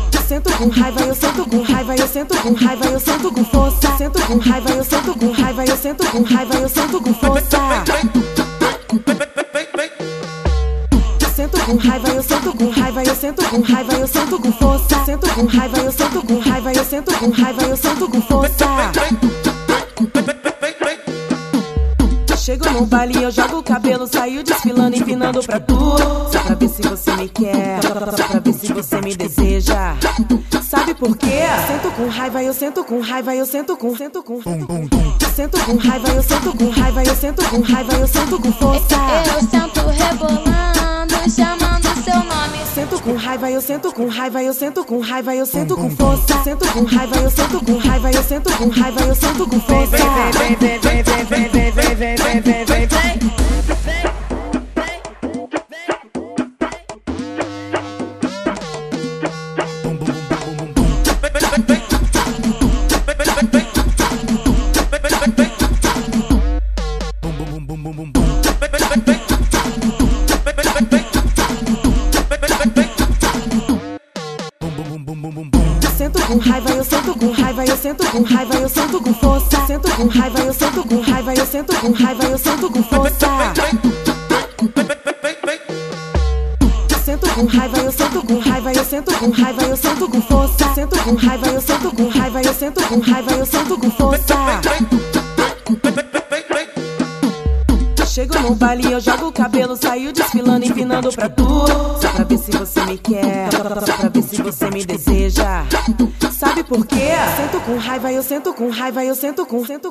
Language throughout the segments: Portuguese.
Sento com raiva, eu sento com raiva, eu sento com raiva, eu sento com força. Sento com raiva, eu sento com raiva, eu sento com raiva, eu sento com força. Sento com raiva, eu sento com raiva, eu sento com raiva, eu sento com força. Sento com raiva, eu sento com raiva, eu sento com raiva, eu sento com força. Chego no baile e eu jogo o cabelo, saio desfilando, empinando pra tu. Só pra ver se você me quer, só pra ver se você me deseja. Sabe por quê? Sento com raiva, eu sento com raiva, eu sento com raiva, eu sento com raiva, eu sento com raiva, eu sento com força. Eu sento rebolando, chamando seu nome. Sento com raiva, eu sento com raiva, eu sento com raiva, eu sento com força. Sento com raiva, eu sento com raiva, eu sento com raiva, eu sento com força. Vem, vem, vem, vem, vem, vem, vem, vem, vem, vem, vem, vem. Sento com raiva, eu sento com raiva, eu sento com raiva, eu sento com força. Sento com raiva, eu sento com raiva, eu sento com raiva, eu sento com força. Sento com raiva, eu sento com raiva, eu sento com raiva, eu sento com força. Sento com raiva, eu sento com raiva, eu sento com raiva, eu sento com força. Chego no baile e eu jogo o cabelo, saio desfilando, empinando pra tu. Só pra ver se você me quer, só pra ver se você me deseja. Sabe por quê? Sento com raiva, eu sento com raiva, eu sento com raiva,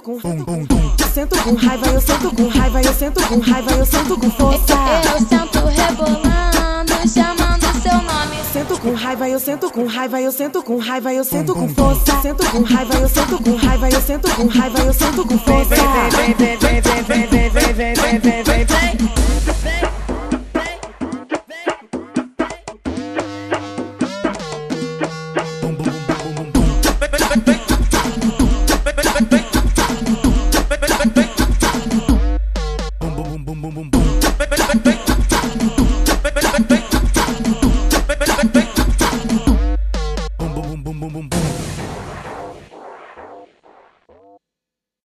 eu sento com raiva, eu sento com raiva, eu sento com força. Eu sento rebolando, chamando seu nome. Sento com raiva, eu sento com raiva, eu sento com raiva, eu sento com força. Sento com raiva, eu sento com raiva, eu sento com raiva, eu sento com força. Vem, vem, vem, vem, vem, vem, vem, vem, vem, vem, vem, vem, vem.